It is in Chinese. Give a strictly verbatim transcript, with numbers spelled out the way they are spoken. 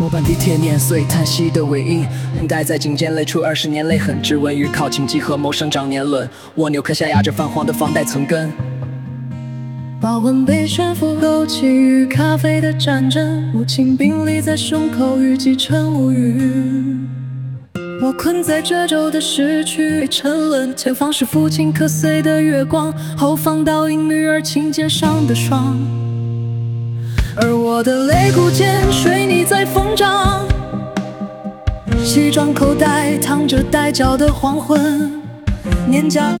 班地铁碾碎叹息的尾音，待在颈间累出二十年泪痕，只问于靠近几何谋生长年轮，蜗牛壳下压着泛黄的房贷层根。 保温杯悬浮枸杞与咖啡的战争，母亲病历在胸口预计成无语。我困在褶皱的市区沉沦，前方是父亲磕碎的月光，后方倒映女儿情节上的霜。而我的肋骨间水泥在疯长，西装口袋淌着带角的黄昏，年假